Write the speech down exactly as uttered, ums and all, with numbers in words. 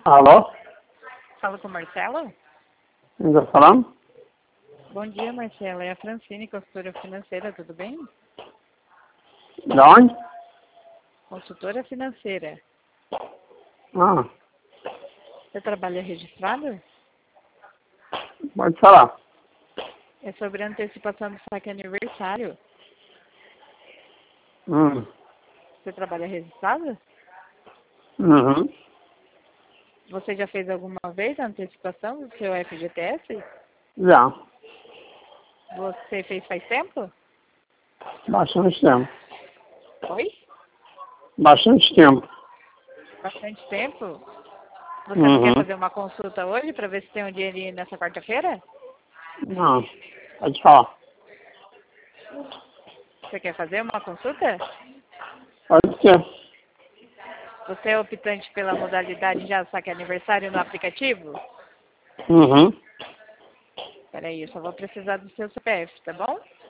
Alô? Fala com o Marcelo? Quem tá falando? Bom dia, Marcelo. É a Francine, consultora financeira, tudo bem? De onde? Consultora financeira. Ah, Você trabalha registrado? pode falar. É sobre a antecipação do saque aniversário. Hum. Você trabalha registrado? Uhum. Você já fez alguma vez a antecipação do seu F G T S? Já. Você fez faz tempo? Bastante tempo. Oi? Bastante tempo. Bastante tempo? Você não quer Uhum. fazer uma consulta hoje para ver se tem um dinheirinho nessa quarta-feira? Não. Pode falar. Você quer fazer uma consulta? Pode ser. Você é optante pela modalidade já saque aniversário no aplicativo? Uhum. Peraí, eu só vou precisar do seu C P F, tá bom?